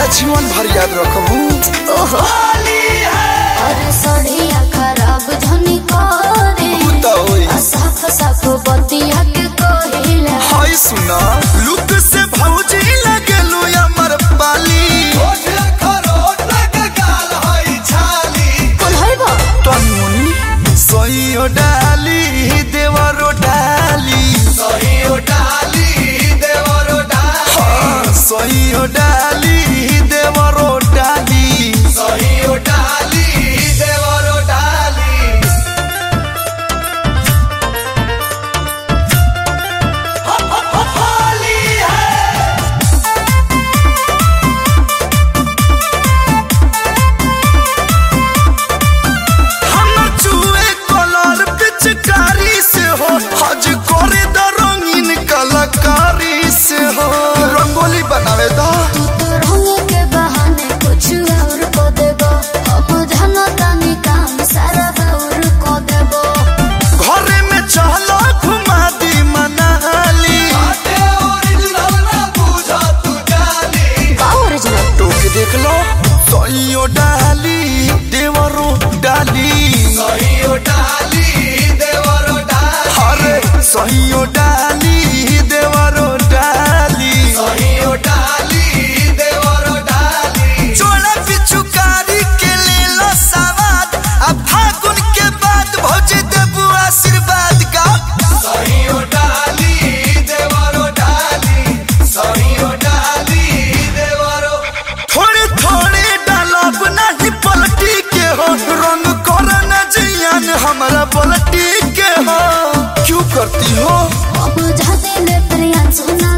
जीवन भर याद रखबू। ओहो अरे सड़िया खराब धनी करे साफ साफ बतिया के कहिला। हाय सुना लुक से भौजी लगेलू अमर पाली कौन है बा तनुनी सहियो डाली देवरो डाली सहियो डाली देवरो डाली सहियो डाली देवरो डाली सहियो डाली देवरो डाली। होली है हम चुए कलर पिचकारी से हो हज करे द रंगीन कलाकारी से हो रंगोली बनावे दा तू तो रंग के बहाने कुछ और को देबो अब जनता ने काम सारा और को देबो। घरे में चलो घुमा दी मनाली का ओरिजिनल टोके देख लो सहियो डाली देवरो डाली सहियो डाली देवरो डाली अरे सहियो डाली देवरो डाली सहियो डाली देवरो डाली। जोड़ा पिचुकारी के ले लो सवाद अब फागुन के बाद भौजी देबू आशीर्वाद का सहियो डाली देवरो डाली सहियो डाली देवरो। थोड़े थोड़े डालब नहीं पलटी के हो रंग कर न जियान हमारा पलटी के हो क्यों करती हो अब जाते ले प्रिया सुना